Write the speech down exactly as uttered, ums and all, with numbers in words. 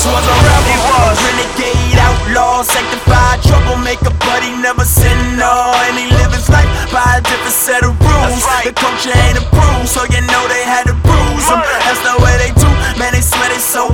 This was a rebel, a renegade, outlaw, sanctified troublemaker, but he never sinned, no. And he lived his life by a different set of rules. The culture ain't a